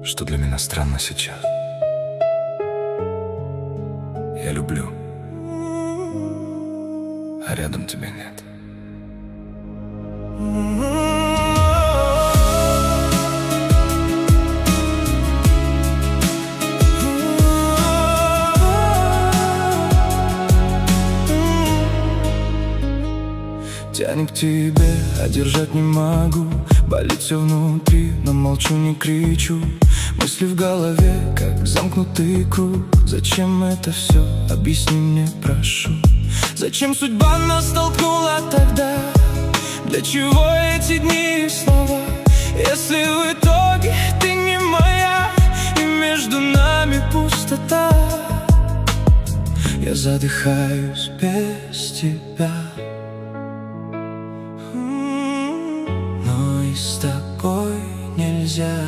что для меня странно сейчас. Я люблю, а рядом тебя нет. Тянет к тебе, а держать не могу. Болит все внутри, но молчу, не кричу. Мысли в голове, как замкнутый круг. Зачем это все? Объясни мне, прошу. Зачем судьба нас столкнула тогда? Для чего эти дни и слова? Если в итоге ты не моя, и между нами пустота, я задыхаюсь без тебя. Но и с тобой нельзя.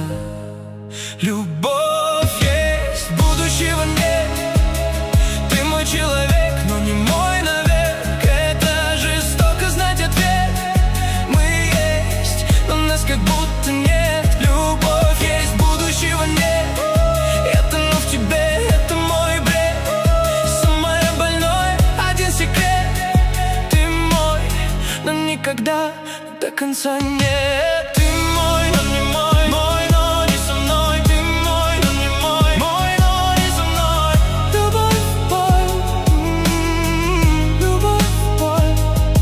Любовь есть, будущего нет. Ты мой человек, но не мой навек. Это жестоко знать ответ. Мы есть, но нас как будто нет. Любовь есть, будущего нет. Это но в тебе, это мой бред. Самое больное, один секрет. Ты мой, но никогда до конца нет. Ты мой, но не мой, мой, но не со мной. Ты мой, но не мой, мой, но не со мной. Любовь, боль, любовь, боль.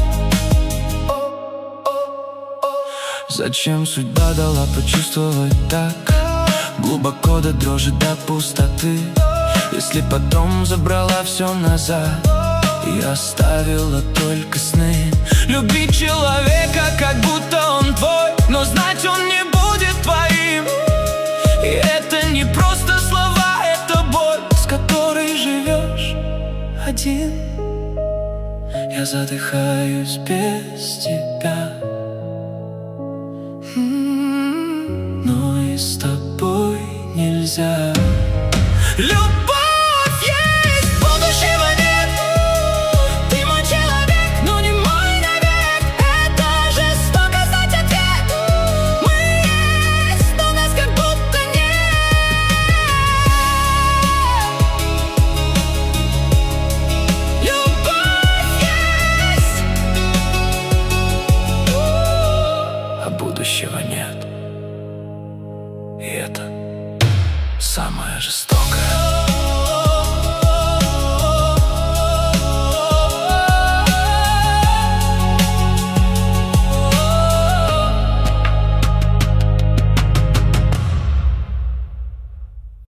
Зачем судьба дала почувствовать так глубоко до дрожи, до пустоты? Если потом забрала все назад и оставила только сны. Любить человека, как будто он твой, но знать он не будет твоим. И это не просто слова, это боль, с которой живешь один. Я задыхаюсь без тебя.